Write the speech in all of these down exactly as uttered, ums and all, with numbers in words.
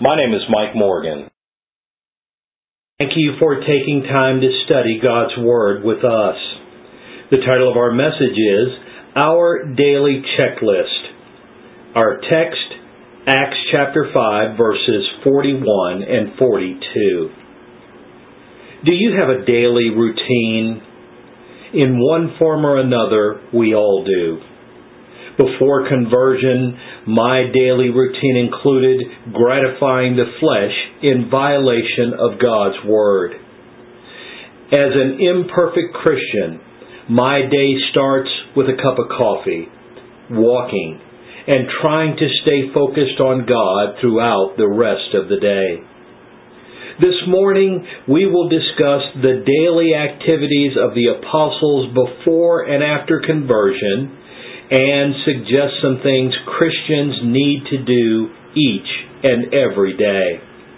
My name is Mike Morgan. Thank you for taking time to study God's Word with us. The title of our message is Our Daily Checklist. Our text, Acts chapter five, verses forty-one and forty-two. Do you have a daily routine? In one form or another, we all do. Before conversion, my daily routine included gratifying the flesh in violation of God's Word. As an imperfect Christian, my day starts with a cup of coffee, walking, and trying to stay focused on God throughout the rest of the day. This morning, we will discuss the daily activities of the apostles before and after conversion, and suggest some things Christians need to do each and every day.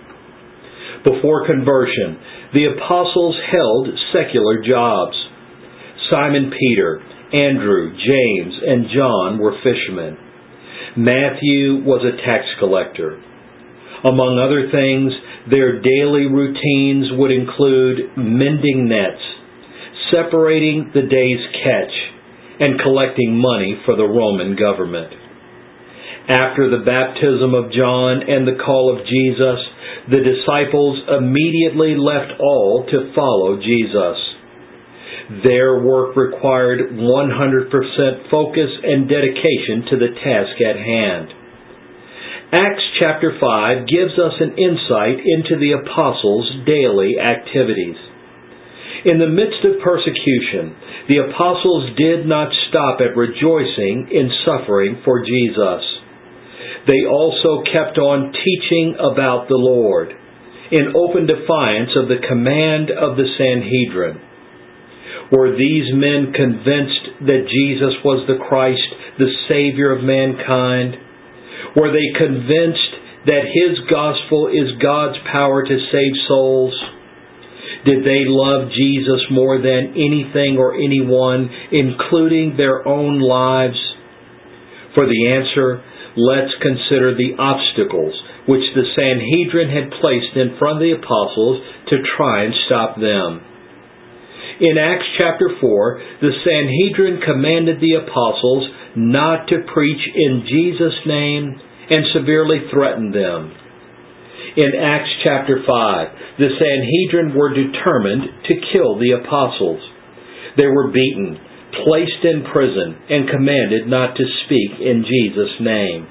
Before conversion, the apostles held secular jobs. Simon Peter, Andrew, James, and John were fishermen. Matthew was a tax collector. Among other things, their daily routines would include mending nets, separating the day's catch, and collecting money for the Roman government. After the baptism of John and the call of Jesus, the disciples immediately left all to follow Jesus. Their work required one hundred percent focus and dedication to the task at hand. Acts chapter five gives us an insight into the apostles' daily activities. In the midst of persecution, the apostles did not stop at rejoicing in suffering for Jesus. They also kept on teaching about the Lord, in open defiance of the command of the Sanhedrin. Were these men convinced that Jesus was the Christ, the Savior of mankind? Were they convinced that His gospel is God's power to save souls? Did they love Jesus more than anything or anyone, including their own lives? For the answer, let's consider the obstacles which the Sanhedrin had placed in front of the apostles to try and stop them. In Acts chapter four, the Sanhedrin commanded the apostles not to preach in Jesus' name and severely threatened them. In Acts chapter five, the Sanhedrin were determined to kill the apostles. They were beaten, placed in prison, and commanded not to speak in Jesus' name.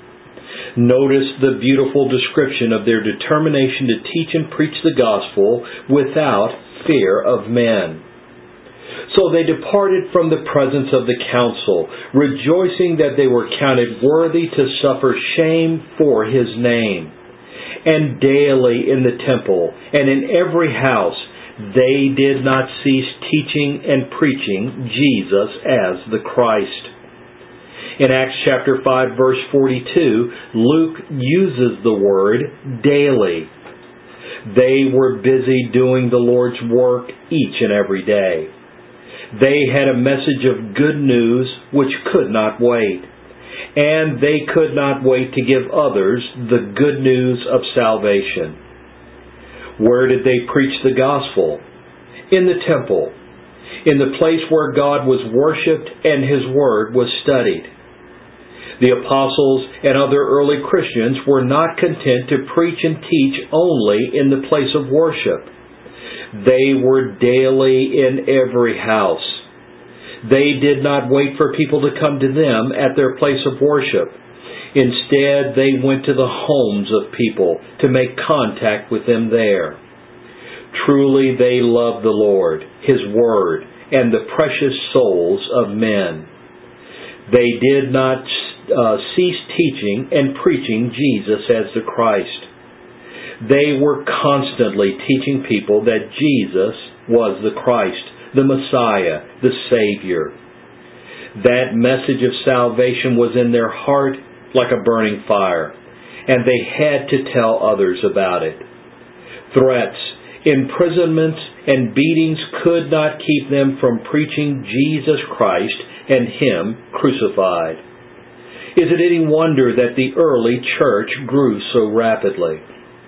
Notice the beautiful description of their determination to teach and preach the gospel without fear of men. So they departed from the presence of the council, rejoicing that they were counted worthy to suffer shame for His name. And daily in the temple and in every house, they did not cease teaching and preaching Jesus as the Christ. In Acts chapter five, verse forty-two, Luke uses the word daily. They were busy doing the Lord's work each and every day. They had a message of good news which could not wait. And they could not wait to give others the good news of salvation. Where did they preach the gospel? In the temple, in the place where God was worshipped and His Word was studied. The apostles and other early Christians were not content to preach and teach only in the place of worship. They were daily in every house. They did not wait for people to come to them at their place of worship. Instead, they went to the homes of people to make contact with them there. Truly, they loved the Lord, His Word, and the precious souls of men. They did not uh, cease teaching and preaching Jesus as the Christ. They were constantly teaching people that Jesus was the Christ, the Messiah, the Savior. That message of salvation was in their heart like a burning fire, and they had to tell others about it. Threats, imprisonments, and beatings could not keep them from preaching Jesus Christ and Him crucified. Is it any wonder that the early church grew so rapidly?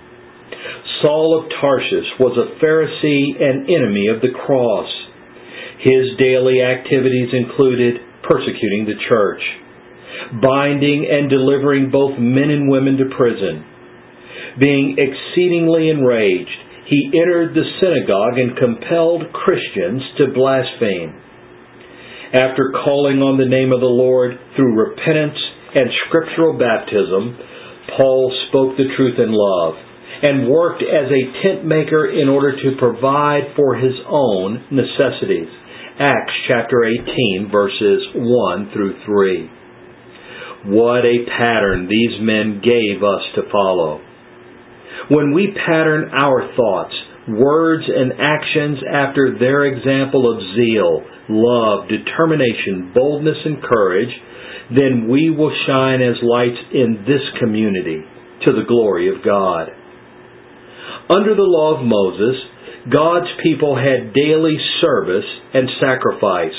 Saul of Tarsus was a Pharisee and enemy of the cross. His daily activities included persecuting the church, binding and delivering both men and women to prison. Being exceedingly enraged, he entered the synagogue and compelled Christians to blaspheme. After calling on the name of the Lord through repentance and scriptural baptism, Paul spoke the truth in love and worked as a tent maker in order to provide for his own necessities. Acts chapter eighteen, verses one through three. What a pattern these men gave us to follow. When we pattern our thoughts, words, and actions after their example of zeal, love, determination, boldness, and courage, then we will shine as lights in this community to the glory of God. Under the law of Moses, God's people had daily service and sacrifice.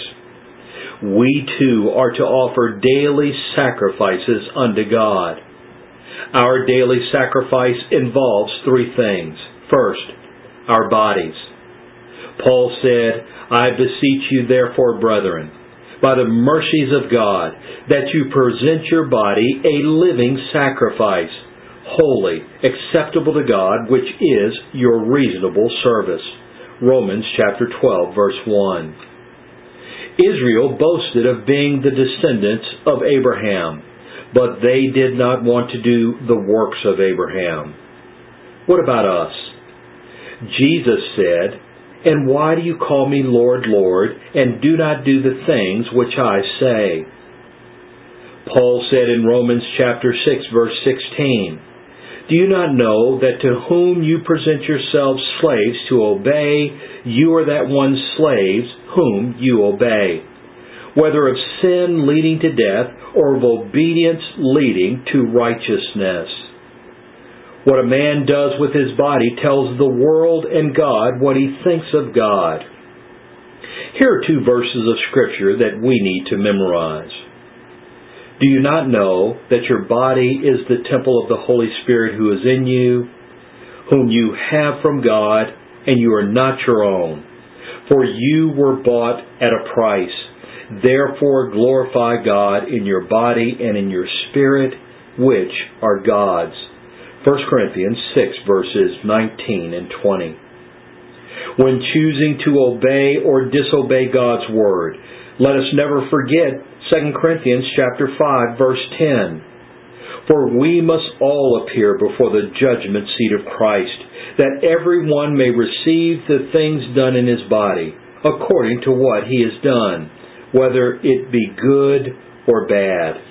We too are to offer daily sacrifices unto God. Our daily sacrifice involves three things. First, our bodies. Paul said, I beseech you therefore, brethren, by the mercies of God, that you present your body a living sacrifice, holy, acceptable to God, which is your reasonable service. Romans chapter twelve, verse one. Israel boasted of being the descendants of Abraham, but they did not want to do the works of Abraham. What about us? Jesus said, and why do you call me Lord, Lord, and do not do the things which I say? Paul said in Romans chapter six, verse sixteen, do you not know that to whom you present yourselves slaves to obey, you are that one's slaves whom you obey, whether of sin leading to death or of obedience leading to righteousness? What a man does with his body tells the world and God what he thinks of God. Here are two verses of Scripture that we need to memorize. Do you not know that your body is the temple of the Holy Spirit who is in you, whom you have from God, and you are not your own? For you were bought at a price. Therefore glorify God in your body and in your spirit, which are God's. First Corinthians six, verses nineteen and twenty. When choosing to obey or disobey God's Word, let us never forget Second Corinthians chapter five, verse ten. For we must all appear before the judgment seat of Christ, that every one may receive the things done in his body, according to what he has done, whether it be good or bad.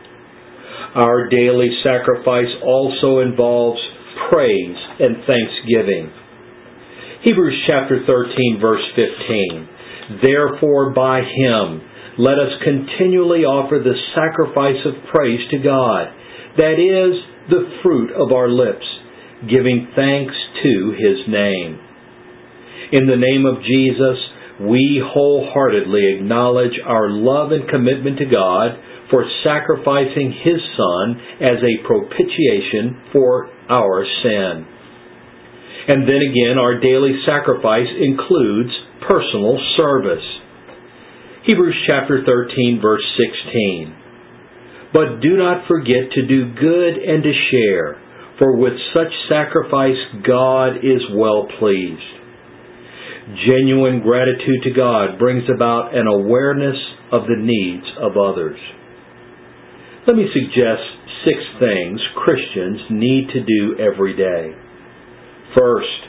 Our daily sacrifice also involves praise and thanksgiving. Hebrews chapter thirteen, verse fifteen. Therefore by Him let us continually offer the sacrifice of praise to God, that is, the fruit of our lips, giving thanks to His name. In the name of Jesus, we wholeheartedly acknowledge our love and commitment to God for sacrificing His Son as a propitiation for our sin. And then again, our daily sacrifice includes personal service. Hebrews chapter thirteen, verse sixteen. But do not forget to do good and to share, for with such sacrifice God is well pleased. Genuine gratitude to God brings about an awareness of the needs of others. Let me suggest six things Christians need to do every day. First,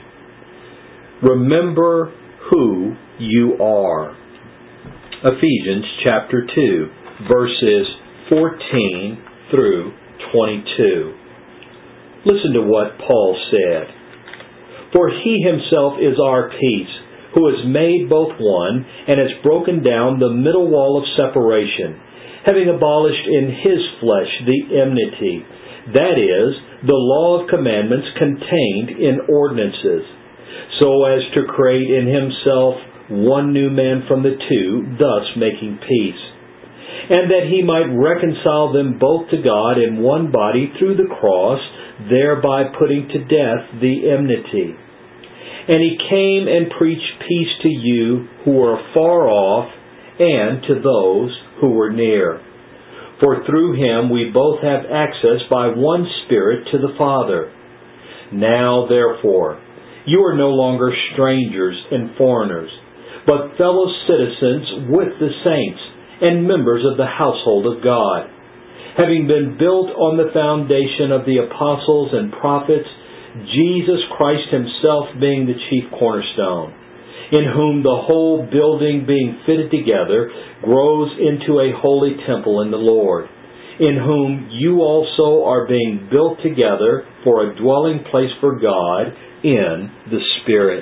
remember who you are. Ephesians chapter two, verses fourteen through twenty-two. Listen to what Paul said. For He Himself is our peace, who has made both one, and has broken down the middle wall of separation, having abolished in His flesh the enmity, that is, the law of commandments contained in ordinances, so as to create in Himself one new man from the two, thus making peace, and that He might reconcile them both to God in one body through the cross, thereby putting to death the enmity. And He came and preached peace to you who were far off, and to those who were near. For through Him we both have access by one Spirit to the Father. Now therefore, you are no longer strangers and foreigners, but fellow citizens with the saints, and members of the household of God, having been built on the foundation of the apostles and prophets, Jesus Christ Himself being the chief cornerstone, in whom the whole building being fitted together grows into a holy temple in the Lord, in whom you also are being built together for a dwelling place for God in the Spirit.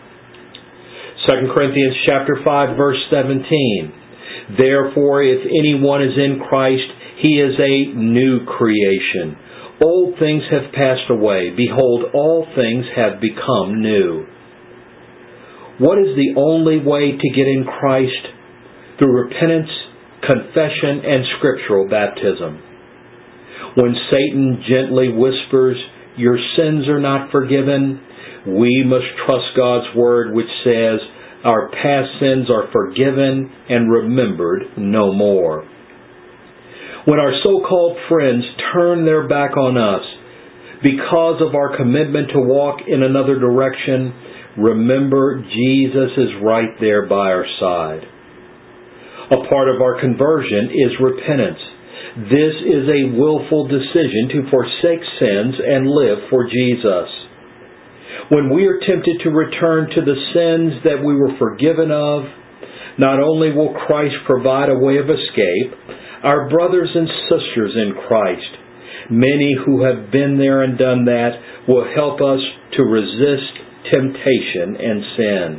Second Corinthians chapter five, verse seventeen. Therefore, if anyone is in Christ, he is a new creation. Old things have passed away. Behold, all things have become new. What is the only way to get in Christ? Through repentance, confession, and scriptural baptism. When Satan gently whispers, "Your sins are not forgiven," we must trust God's Word, which says, "Our past sins are forgiven and remembered no more." When our so-called friends turn their back on us because of our commitment to walk in another direction, remember Jesus is right there by our side. A part of our conversion is repentance. This is a willful decision to forsake sins and live for Jesus. When we are tempted to return to the sins that we were forgiven of, not only will Christ provide a way of escape, our brothers and sisters in Christ, many who have been there and done that, will help us to resist temptation and sin.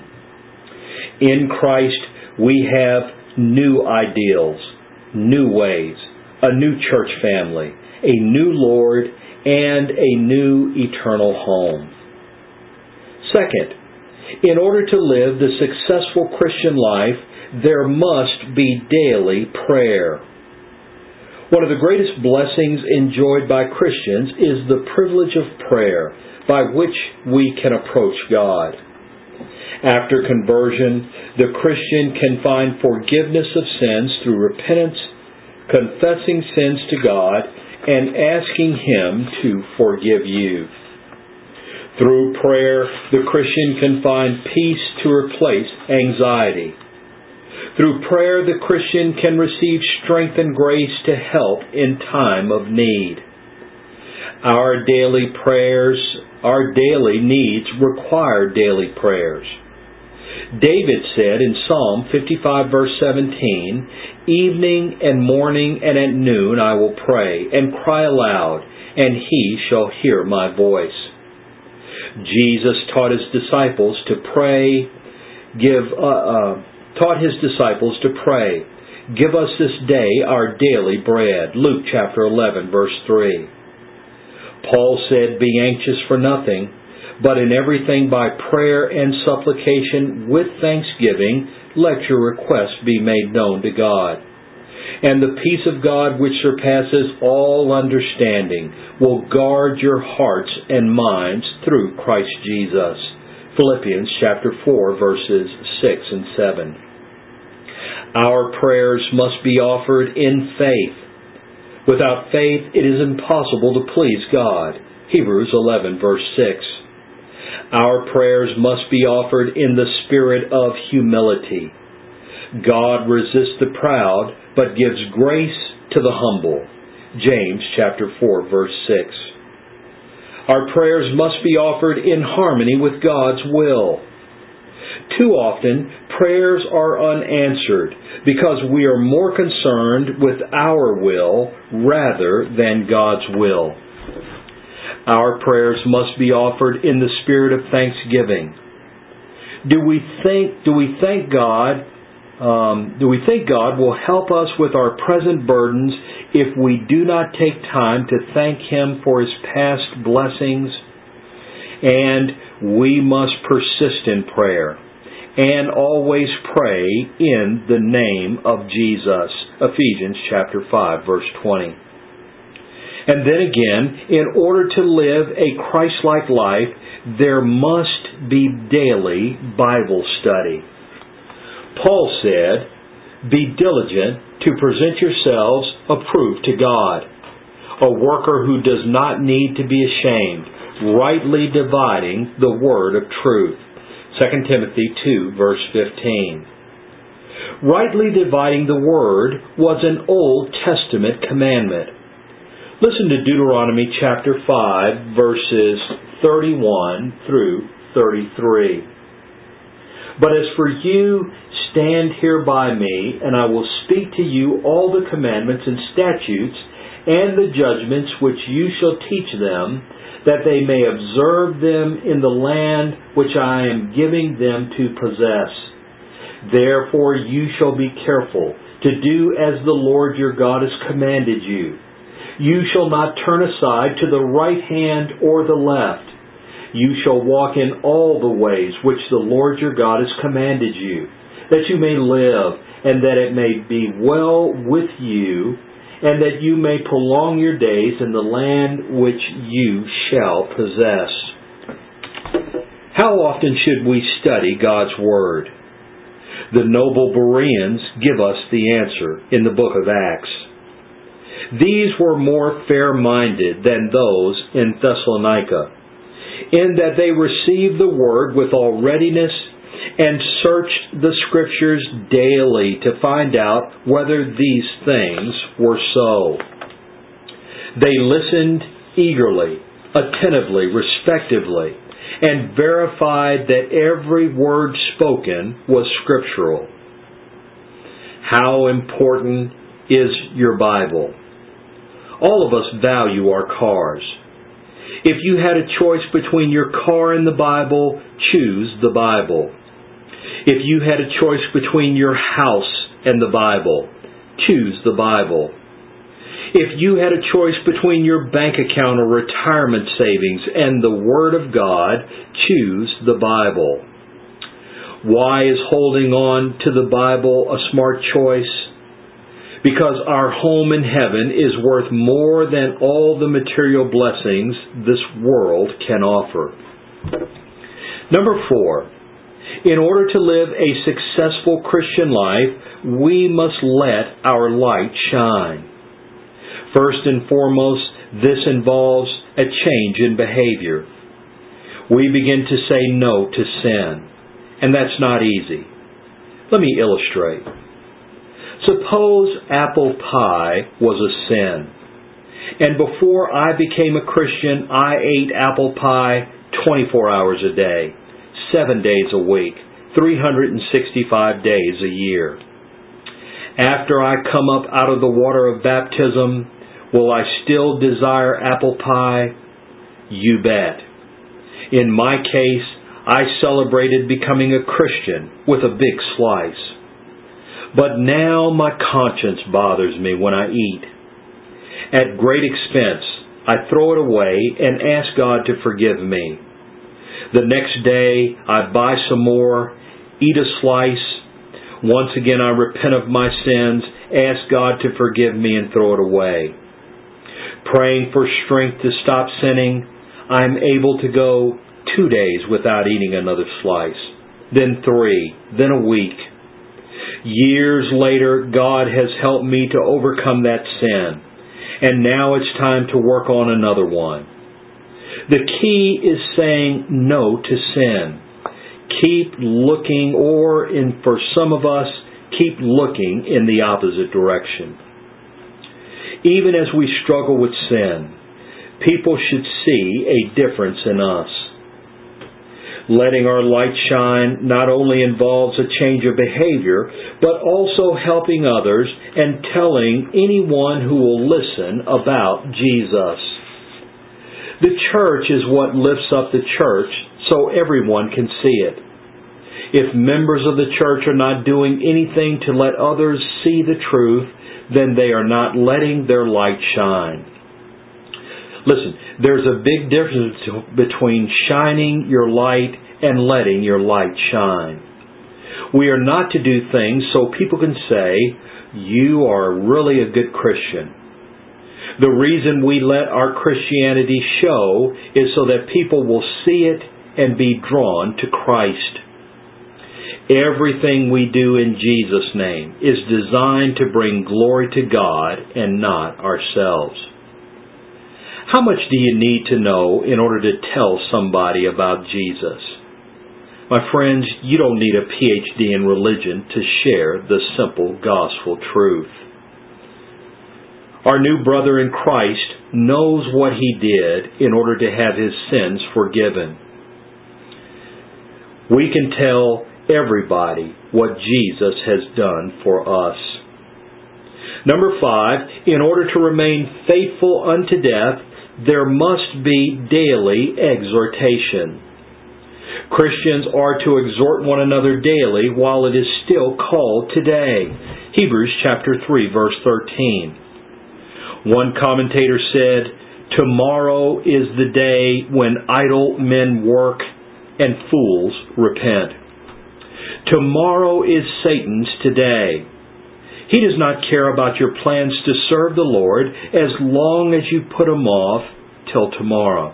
In Christ, we have new ideals, new ways, a new church family, a new Lord, and a new eternal home. Second, in order to live the successful Christian life, there must be daily prayer. One of the greatest blessings enjoyed by Christians is the privilege of prayer, by which we can approach God. After conversion, the Christian can find forgiveness of sins through repentance, confessing sins to God, and asking Him to forgive you. Through prayer, the Christian can find peace to replace anxiety. Through prayer, the Christian can receive strength and grace to help in time of need. Our daily prayers, our daily needs require daily prayers. David said in Psalm fifty-five, verse seventeen, "Evening and morning and at noon I will pray and cry aloud, and He shall hear my voice." Jesus taught His disciples to pray, give, uh, uh, taught His disciples to pray, "Give us this day our daily bread." Luke chapter eleven, verse three. Paul said, "Be anxious for nothing, but in everything by prayer and supplication with thanksgiving, let your requests be made known to God. And the peace of God, which surpasses all understanding, will guard your hearts and minds through Christ Jesus." Philippians chapter four, verses six and seven. Our prayers must be offered in faith. Without faith, it is impossible to please God. Hebrews eleven, verse six. Our prayers must be offered in the spirit of humility. God resists the proud, but gives grace to the humble. James chapter four, verse six. Our prayers must be offered in harmony with God's will. Too often, prayers are unanswered because we are more concerned with our will rather than God's will. Our prayers must be offered in the spirit of thanksgiving. Do we think? Do we thank God? Um, do we think God will help us with our present burdens if we do not take time to thank Him for His past blessings? And we must persist in prayer and always pray in the name of Jesus. Ephesians chapter five, verse twenty. And then again, in order to live a Christ-like life, there must be daily Bible study. Paul said, "Be diligent to present yourselves approved to God, a worker who does not need to be ashamed, rightly dividing the word of truth." Second Timothy two, verse fifteen. Rightly dividing the word was an Old Testament commandment. Listen to Deuteronomy chapter five, verses thirty-one through thirty-three. "But as for you, stand here by me, and I will speak to you all the commandments and statutes and the judgments which you shall teach them, that they may observe them in the land which I am giving them to possess. Therefore you shall be careful to do as the Lord your God has commanded you. You shall not turn aside to the right hand or the left. You shall walk in all the ways which the Lord your God has commanded you, that you may live, and that it may be well with you, and that you may prolong your days in the land which you shall possess." How often should we study God's Word? The noble Bereans give us the answer in the book of Acts. These were more fair-minded than those in Thessalonica, in that they received the Word with all readiness and searched the Scriptures daily to find out whether these things were so. They listened eagerly, attentively, respectively, and verified that every word spoken was scriptural. How important is your Bible? All of us value our cars. If you had a choice between your car and the Bible, choose the Bible. If you had a choice between your house and the Bible, choose the Bible. If you had a choice between your bank account or retirement savings and the Word of God, choose the Bible. Why is holding on to the Bible a smart choice? Because our home in heaven is worth more than all the material blessings this world can offer. Number four, in order to live a successful Christian life, we must let our light shine. First and foremost, this involves a change in behavior. We begin to say no to sin, and that's not easy. Let me illustrate. Suppose apple pie was a sin, and before I became a Christian, I ate apple pie twenty-four hours a day, seven days a week, three hundred sixty-five days a year. After I come up out of the water of baptism, will I still desire apple pie? You bet. In my case, I celebrated becoming a Christian with a big slice. But now my conscience bothers me when I eat. At great expense, I throw it away and ask God to forgive me. The next day, I buy some more, eat a slice. Once again, I repent of my sins, ask God to forgive me, and throw it away. Praying for strength to stop sinning, I am able to go two days without eating another slice, then three, then a week. Years later, God has helped me to overcome that sin, and now it's time to work on another one. The key is saying no to sin. Keep looking, or in, for some of us, keep looking in the opposite direction. Even as we struggle with sin, people should see a difference in us. Letting our light shine not only involves a change of behavior, but also helping others and telling anyone who will listen about Jesus. The church is what lifts up the church so everyone can see it. If members of the church are not doing anything to let others see the truth, then they are not letting their light shine. Listen, there's a big difference between shining your light and letting your light shine. We are not to do things so people can say, you are really a good Christian. The reason we let our Christianity show is so that people will see it and be drawn to Christ. Everything we do in Jesus' name is designed to bring glory to God and not ourselves. How much do you need to know in order to tell somebody about Jesus? My friends, you don't need a P H D in religion to share the simple gospel truth. Our new brother in Christ knows what he did in order to have his sins forgiven. We can tell everybody what Jesus has done for us. Number five, in order to remain faithful unto death, there must be daily exhortation. Christians are to exhort one another daily while it is still called today. Hebrews chapter three, verse thirteen. One commentator said, "Tomorrow is the day when idle men work and fools repent." Tomorrow is Satan's today. He does not care about your plans to serve the Lord as long as you put them off till tomorrow.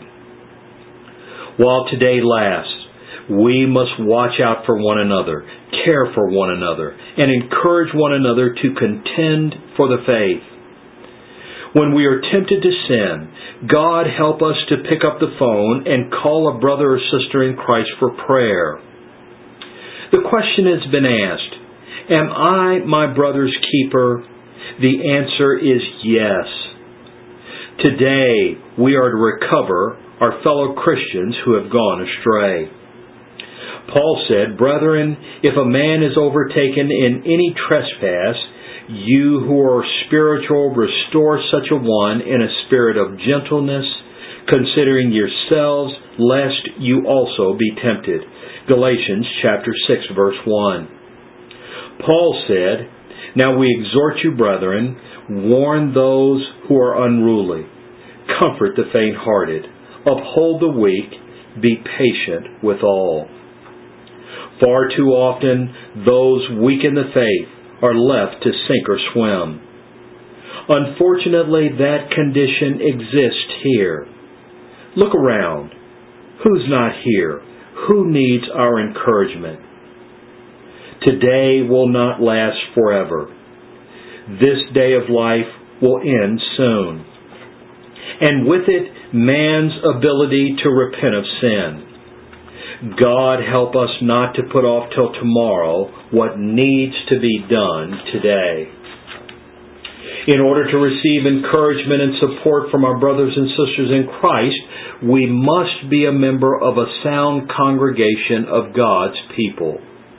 While today lasts, we must watch out for one another, care for one another, and encourage one another to contend for the faith. When we are tempted to sin, God help us to pick up the phone and call a brother or sister in Christ for prayer. The question has been asked, am I my brother's keeper? The answer is yes. Today, we are to recover our fellow Christians who have gone astray. Paul said, "Brethren, if a man is overtaken in any trespass, you who are spiritual, restore such a one in a spirit of gentleness, considering yourselves, lest you also be tempted." Galatians chapter six, verse one. Paul said, "Now we exhort you, brethren, warn those who are unruly, comfort the faint-hearted, uphold the weak, be patient with all." Far too often, those weak in the faith are left to sink or swim. Unfortunately, that condition exists here. Look around. Who's not here? Who needs our encouragement? Today will not last forever. This day of life will end soon. And with it, man's ability to repent of sin. God help us not to put off till tomorrow what needs to be done today. In order to receive encouragement and support from our brothers and sisters in Christ, we must be a member of a sound congregation of God's people.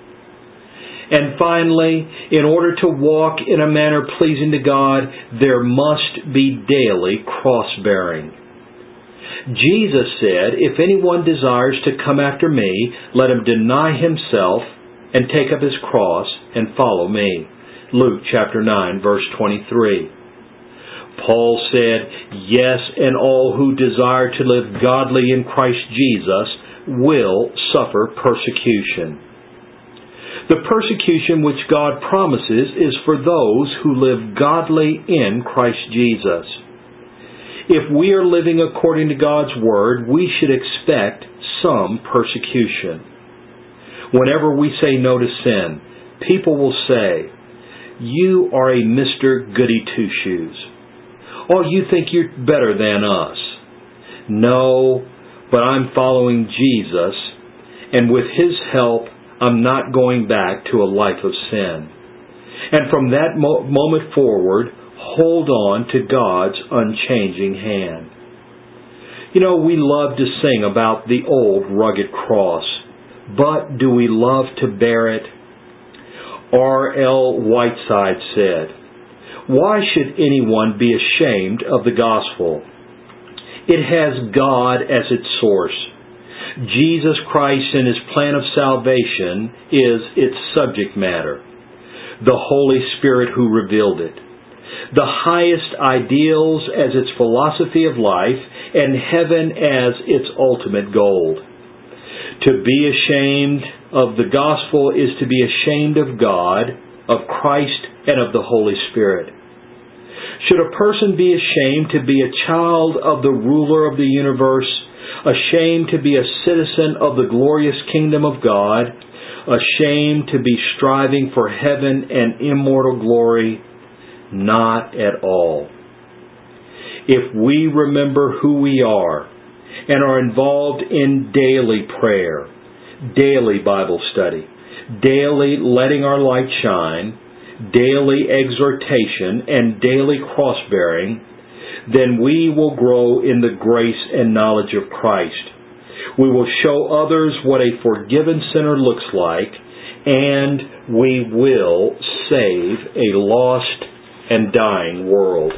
And finally, in order to walk in a manner pleasing to God, there must be daily cross-bearing. Jesus said, "If anyone desires to come after me, let him deny himself and take up his cross and follow me." Luke chapter nine, verse twenty-three. Paul said, "Yes, and all who desire to live godly in Christ Jesus will suffer persecution." The persecution which God promises is for those who live godly in Christ Jesus. If we are living according to God's Word, we should expect some persecution. Whenever we say no to sin, people will say, "You are a Mister Goody-Two-Shoes. Oh, you think you're better than us." No, but I'm following Jesus, and with His help, I'm not going back to a life of sin. And from that mo- moment forward, hold on to God's unchanging hand. You know, we love to sing about the old rugged cross, but do we love to bear it? R L Whiteside said, "Why should anyone be ashamed of the gospel? It has God as its source. Jesus Christ and His plan of salvation is its subject matter. The Holy Spirit who revealed it. The highest ideals as its philosophy of life, and heaven as its ultimate goal. To be ashamed of the gospel is to be ashamed of God, of Christ, and of the Holy Spirit. Should a person be ashamed to be a child of the ruler of the universe, ashamed to be a citizen of the glorious kingdom of God, ashamed to be striving for heaven and immortal glory? Not at all. If we remember who we are and are involved in daily prayer, daily Bible study, daily letting our light shine, daily exhortation, and daily cross-bearing, then we will grow in the grace and knowledge of Christ. We will show others what a forgiven sinner looks like, and we will save a lost and dying world.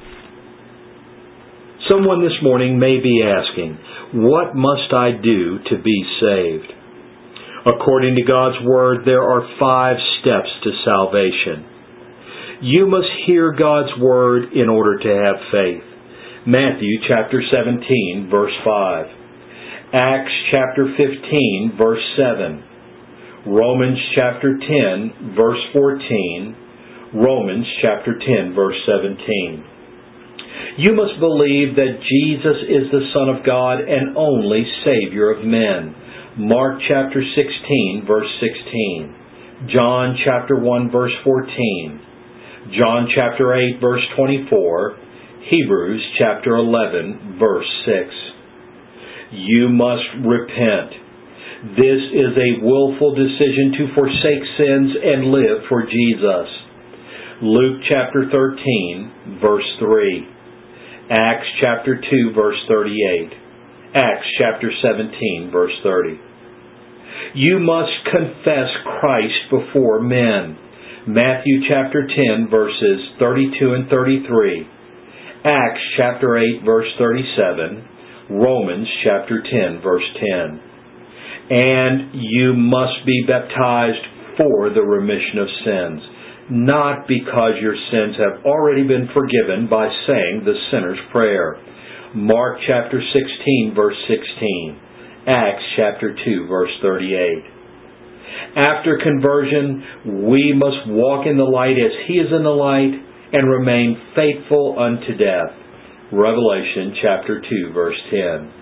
Someone this morning may be asking, what must I do to be saved? According to God's Word, there are five steps to salvation. You must hear God's Word in order to have faith. Matthew chapter seventeen, verse five. Acts chapter fifteen, verse seven. Romans chapter ten, verse fourteen. Romans chapter ten, verse seventeen. You must believe that Jesus is the Son of God and only Savior of men. Mark chapter sixteen, verse sixteen. John chapter one, verse fourteen. John chapter eight, verse twenty-four. Hebrews chapter eleven, verse six. You must repent. This is a willful decision to forsake sins and live for Jesus. Luke chapter thirteen, verse three. Acts chapter two, verse thirty-eight. Acts chapter seventeen, verse thirty. You must confess Christ before men. Matthew chapter ten, verses thirty-two and thirty-three. Acts chapter eight, verse thirty-seven. Romans chapter ten, verse ten. And you must be baptized for the remission of sins, not because your sins have already been forgiven by saying the sinner's prayer. Mark chapter sixteen, verse sixteen. Acts chapter two, verse thirty-eight. After conversion, we must walk in the light as He is in the light and remain faithful unto death. Revelation chapter two, verse ten.